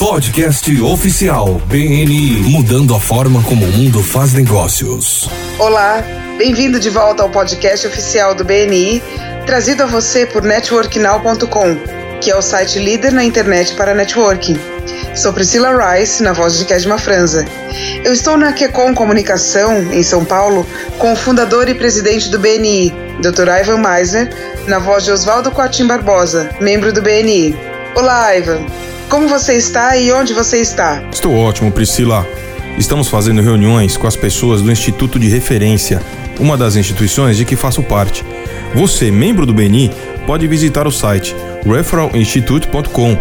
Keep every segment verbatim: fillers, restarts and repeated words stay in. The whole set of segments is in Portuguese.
Podcast oficial B N I, mudando a forma como o mundo faz negócios. Olá, bem-vindo de volta ao podcast oficial do B N I, trazido a você por network now ponto com, que é o site líder na internet para networking. Sou Priscila Rice, na voz de Kedma Franza. Eu estou na Quecom Comunicação, em São Paulo, com o fundador e presidente do B N I, doutor Ivan Meisner, na voz de Oswaldo Coatim Barbosa, membro do B N I. Olá, Ivan. Como você está e onde você está? Estou ótimo, Priscila. Estamos fazendo reuniões com as pessoas do Instituto de Referência, uma das instituições de que faço parte. Você, membro do B N I, pode visitar o site referral institute ponto com.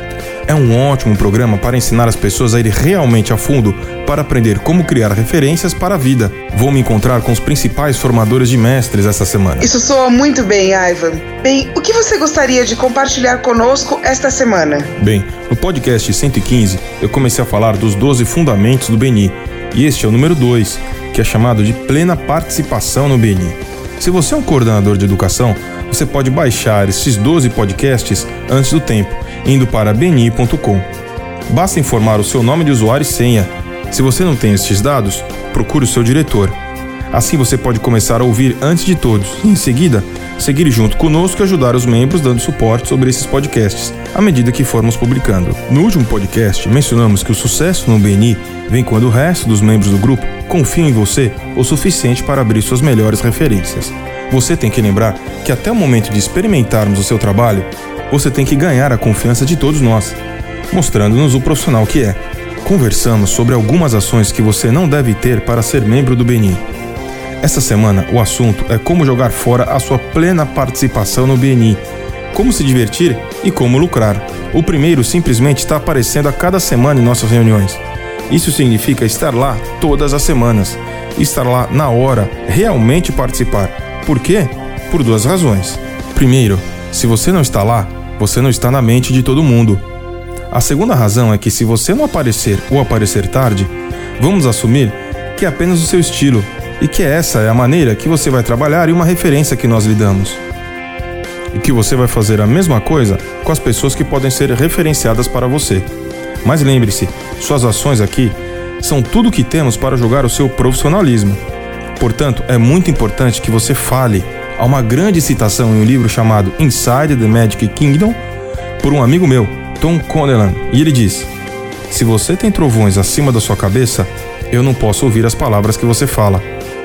É um ótimo programa para ensinar as pessoas a ir realmente a fundo para aprender como criar referências para a vida. Vou me encontrar com os principais formadores de mestres essa semana. Isso soa muito bem, Ivan. Bem, o que você gostaria de compartilhar conosco esta semana? Bem, no podcast cento e quinze, eu comecei a falar dos doze fundamentos do B N I. E este é o número dois, que é chamado de plena participação no B N I. Se você é um coordenador de educação, você pode baixar esses doze podcasts antes do tempo, indo para b n i ponto com. Basta informar o seu nome de usuário e senha. Se você não tem estes dados, procure o seu diretor. Assim você pode começar a ouvir antes de todos e, em seguida, seguir junto conosco e ajudar os membros dando suporte sobre esses podcasts, à medida que formos publicando. No último podcast, mencionamos que o sucesso no B N I vem quando o resto dos membros do grupo confiam em você o suficiente para abrir suas melhores referências. Você tem que lembrar que até o momento de experimentarmos o seu trabalho, você tem que ganhar a confiança de todos nós, mostrando-nos o profissional que é. Conversamos sobre algumas ações que você não deve ter para ser membro do B N I. Esta semana, o assunto é como jogar fora a sua plena participação no B N I, como se divertir e como lucrar. O primeiro simplesmente está aparecendo a cada semana em nossas reuniões. Isso significa estar lá todas as semanas, estar lá na hora, realmente participar. Por quê? Por duas razões. Primeiro, se você não está lá, você não está na mente de todo mundo. A segunda razão é que se você não aparecer ou aparecer tarde, vamos assumir que é apenas o seu estilo e que essa é a maneira que você vai trabalhar e uma referência que nós lhe damos. E que você vai fazer a mesma coisa com as pessoas que podem ser referenciadas para você. Mas lembre-se, suas ações aqui são tudo o que temos para jogar o seu profissionalismo. Portanto, é muito importante que você fale. Há uma grande citação em um livro chamado Inside the Magic Kingdom, por um amigo meu, Tom Conelan, e ele diz: se você tem trovões acima da sua cabeça, eu não posso ouvir as palavras que você fala.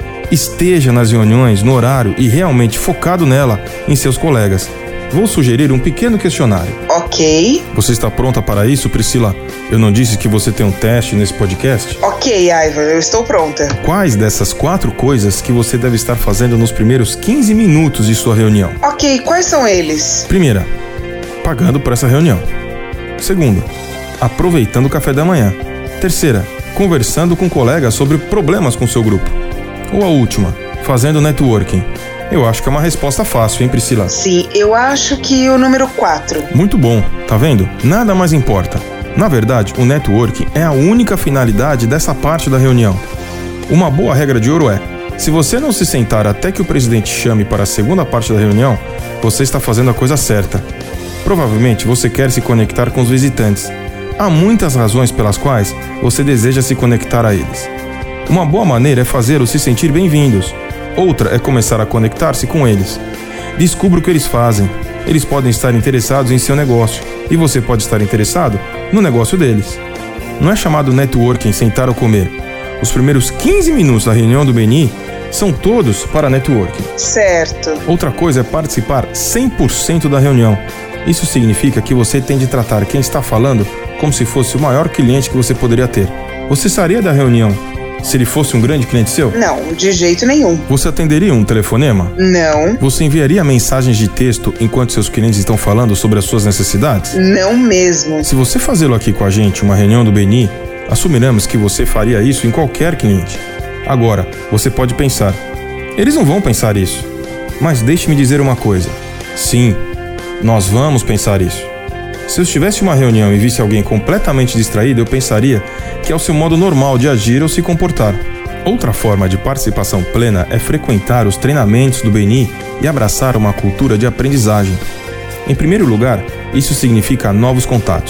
Esteja nas reuniões no horário e realmente focado nela, em seus colegas. Vou sugerir um pequeno questionário. Ok. Você está pronta para isso, Priscila? Eu não disse que você tem um teste nesse podcast? Ok, Ivan, eu estou pronta. Quais dessas quatro coisas que você deve estar fazendo nos primeiros quinze minutos de sua reunião? Ok, quais são eles? Primeira, pagando por essa reunião. Segunda, aproveitando o café da manhã. Terceira, conversando com colegas sobre problemas com seu grupo. Ou a última, fazendo networking. Eu acho que é uma resposta fácil, hein, Priscila? Sim, eu acho que o número quatro. Muito bom, tá vendo? Nada mais importa. Na verdade, o networking é a única finalidade dessa parte da reunião. Uma boa regra de ouro é: se você não se sentar até que o presidente chame para a segunda parte da reunião, você está fazendo a coisa certa. Provavelmente você quer se conectar com os visitantes. Há muitas razões pelas quais você deseja se conectar a eles. Uma boa maneira é fazê-los se sentir bem-vindos. Outra é começar a conectar-se com eles. Descubra o que eles fazem. Eles podem estar interessados em seu negócio e você pode estar interessado no negócio deles. Não é chamado networking sentar ou comer. Os primeiros quinze minutos da reunião do B N I são todos para networking. Certo. Outra coisa é participar cem por cento da reunião. Isso significa que você tem de tratar quem está falando como se fosse o maior cliente que você poderia ter. Você sairia da reunião se ele fosse um grande cliente seu? Não, de jeito nenhum. Você atenderia um telefonema? Não. Você enviaria mensagens de texto enquanto seus clientes estão falando sobre as suas necessidades? Não mesmo. Se você fazê-lo aqui com a gente, uma reunião do B N I, assumiremos que você faria isso em qualquer cliente. Agora, você pode pensar: eles não vão pensar isso. Mas deixe-me dizer uma coisa. Sim, nós vamos pensar isso. Se eu estivesse em uma reunião e visse alguém completamente distraído, eu pensaria que é o seu modo normal de agir ou se comportar. Outra forma de participação plena é frequentar os treinamentos do B N I e abraçar uma cultura de aprendizagem. Em primeiro lugar, isso significa novos contatos.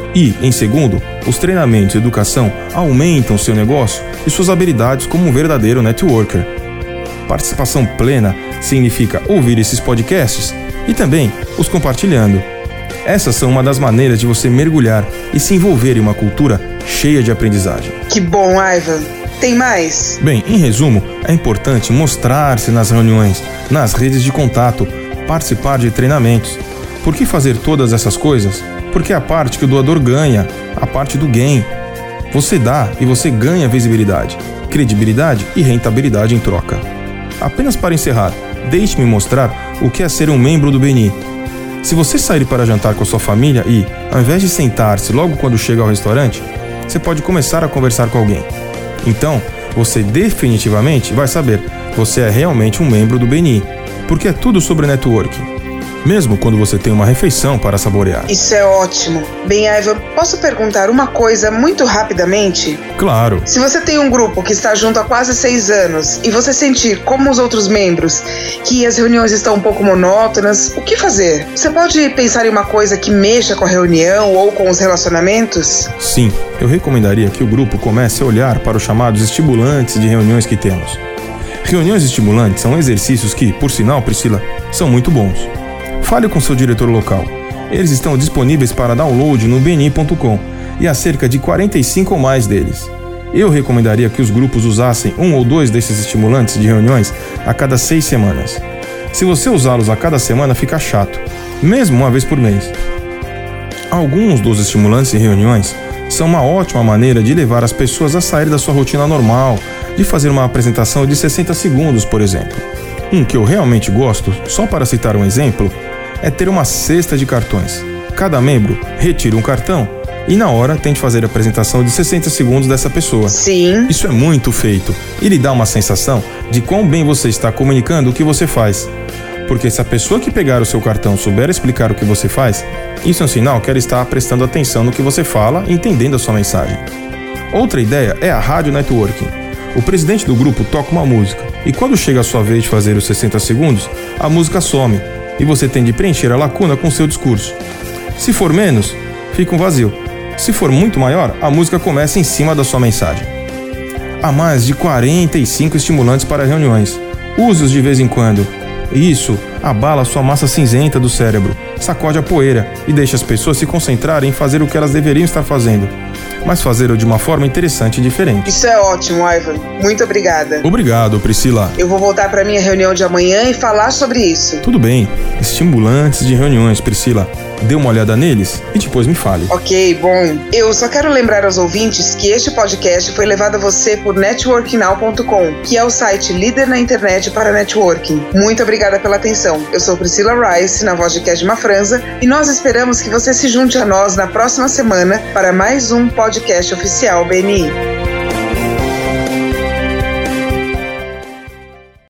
E, em segundo, os treinamentos e educação aumentam seu negócio e suas habilidades como um verdadeiro networker. Participação plena significa ouvir esses podcasts e também os compartilhando. Essas são uma das maneiras de você mergulhar e se envolver em uma cultura cheia de aprendizagem. Que bom, Ivan! Tem mais? Bem, em resumo, é importante mostrar-se nas reuniões, nas redes de contato, participar de treinamentos. Por que fazer todas essas coisas? Porque é a parte que o doador ganha, a parte do gain. Você dá e você ganha visibilidade, credibilidade e rentabilidade em troca. Apenas para encerrar, deixe-me mostrar o que é ser um membro do B N I. Se você sair para jantar com a sua família e, ao invés de sentar-se logo quando chega ao restaurante, você pode começar a conversar com alguém. Então, você definitivamente vai saber que você é realmente um membro do B N I, porque é tudo sobre networking. Mesmo quando você tem uma refeição para saborear. Isso é ótimo. Bem, Ivan, posso perguntar uma coisa muito rapidamente? Claro. Se você tem um grupo que está junto há quase seis anos e você sentir, como os outros membros, que as reuniões estão um pouco monótonas, o que fazer? Você pode pensar em uma coisa que mexa com a reunião ou com os relacionamentos? Sim, eu recomendaria que o grupo comece a olhar para os chamados estimulantes de reuniões que temos. Reuniões estimulantes são exercícios que, por sinal, Priscila, são muito bons. Fale com seu diretor local. Eles estão disponíveis para download no b n i ponto com e há cerca de quarenta e cinco ou mais deles. Eu recomendaria que os grupos usassem um ou dois desses estimulantes de reuniões a cada seis semanas. Se você usá-los a cada semana, fica chato, mesmo uma vez por mês. Alguns dos estimulantes em reuniões são uma ótima maneira de levar as pessoas a sair da sua rotina normal, de fazer uma apresentação de sessenta segundos, por exemplo. Um que eu realmente gosto, só para citar um exemplo, é ter uma cesta de cartões. Cada membro retira um cartão e na hora tente fazer a apresentação de sessenta segundos dessa pessoa. Sim. Isso é muito feito e lhe dá uma sensação de quão bem você está comunicando o que você faz. Porque se a pessoa que pegar o seu cartão souber explicar o que você faz, isso é um sinal que ela está prestando atenção no que você fala e entendendo a sua mensagem. Outra ideia é a rádio networking. O presidente do grupo toca uma música e quando chega a sua vez de fazer os sessenta segundos, a música some e você tem de preencher a lacuna com seu discurso. Se for menos, fica um vazio. Se for muito maior, a música começa em cima da sua mensagem. Há mais de quarenta e cinco estimulantes para reuniões. Use-os de vez em quando. Isso abala a sua massa cinzenta do cérebro, sacode a poeira e deixa as pessoas se concentrarem em fazer o que elas deveriam estar fazendo, mas fazê-lo de uma forma interessante e diferente. Isso é ótimo, Ivan. Muito obrigada. Obrigado, Priscila. Eu vou voltar para minha reunião de amanhã e falar sobre isso. Tudo bem. Estimulantes de reuniões, Priscila. Dê uma olhada neles e depois me fale. Ok, bom. Eu só quero lembrar aos ouvintes que este podcast foi levado a você por network now ponto com, que é o site líder na internet para networking. Muito obrigada pela atenção. Eu sou Priscila Rice, na voz de Kedma Franza, e nós esperamos que você se junte a nós na próxima semana para mais um podcast oficial B N I.